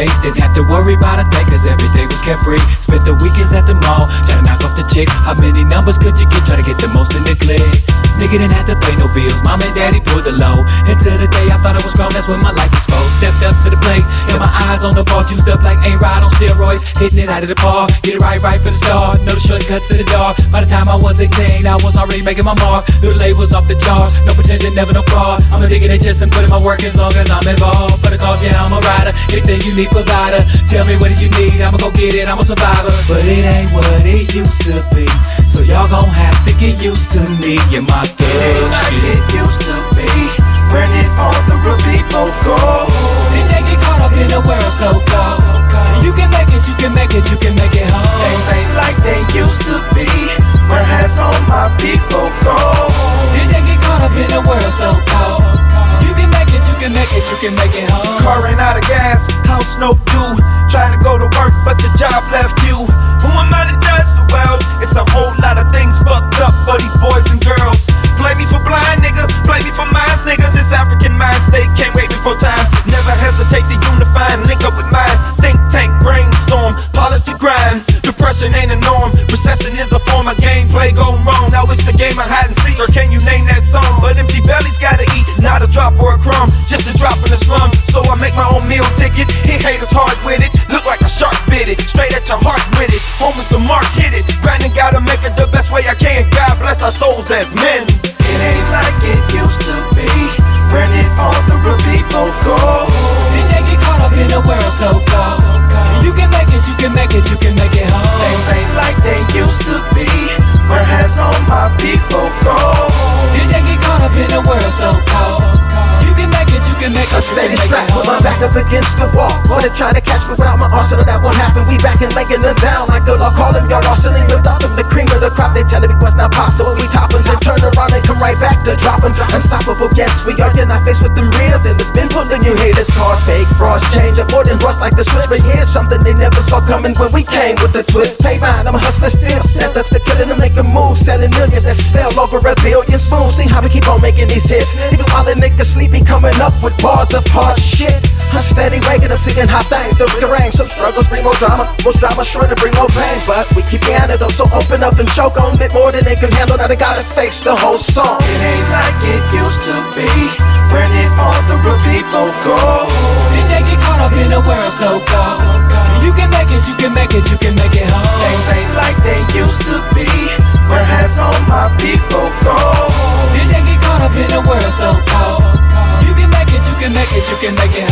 face. Didn't have to worry about a thing, cause every day was carefree. Spent the weekends at the mall, trying to knock off the chicks. How many numbers could you get? Try to get the most in the click. Nigga didn't have to pay no bills, mom and daddy pulled the low. Until the day I thought I was grown, that's when my life exposed. Stepped up to the plate, got my eyes on the ball. Juiced up like A-Rod on steroids, hitting it out of the park. Get it right for the start, know the shortcuts to the dark. By the time I was 18, I was already making my mark. Little labels off the charts, no pretending, never no fraud. I'ma dig in their chest and put in my work as long as I'm involved. For the cause, yeah, I'm a rider, anything you need, provider. Tell me what do you need, I'ma go get it, I'm a survivor. But it ain't what it used to be, so y'all gon' have to get used to me and my thug shit. Like it used to be, burning all the real people go. And they get caught up in a world so cold. You can make it, you can make it, you can make it home. Things ain't like they used to be, where has all my people go? And they get caught up in a world so cold. You can make it, you can make it, you can make it home. Car ran out of gas, house no due. Trying to go to work, but the job left you. Who am I to judge the world? It's a whole lot of things fucked up for these boys and girls. Play me for blind, nigga, play me for minds, nigga. This African mind state can't wait before time. Never hesitate to unify and link up with minds. Think tank, brainstorm, polish the grind. Depression ain't a norm, recession is a form of gameplay gone wrong. Now it's the game of hide and seek, or can you name that song? But empty bellies gotta eat, not a drop or a crumb, just a drop in the slum. So I make my own meal ticket, hit haters hard with it. Look like a shark bit it, straight at your heart with it. Home is the mark, hit it, grinding gotta make it the best way I can. God bless our souls as men. It ain't like it used to be, burning all the real people go. And they get caught up in a world so cold. You can make it, you can make it, you can make it home. Things ain't like they used to be, where has all my people go? And they get caught up in a world so cold. You can make it, you can make it, I'm you can steady make it strapped with my home. back up against the wall. Wanna try to catch me without my arsenal, that won't happen. We back and laying them down like the law. Call them y'all arsenal. Without them, the cream of the crop. They telling me what's not possible. We toppin', then turn around and come right back to droppin'. Unstoppable, yes, we are. You're not faced with them real dealers. Been pulling you haters. Cars fake, bras change. Avoiding rust like the switch. But here's something they never saw coming when we came with the twist. Pay mine, I'm a hustler still. Step up to killing to make a move. Selling millions that spell over a billion spoons. See how we keep on making these hits. Even while the niggas sleepy coming up with bars of hard shit. I'm steady waking up, seeing hot things. The rearrange, some struggles bring more drama. Most drama sure to bring more pain. But we keep the antidote, so open up and choke on it more than they can handle. Now they gotta face the whole song. It ain't like it used to be, burning all the real people go. And they get caught up in a world so cold. You can make it, you can make it, you can make it home. Things ain't like they used to be, where has all my people go? And they get caught up in a world so cold. You can make it, you can make it, you can make it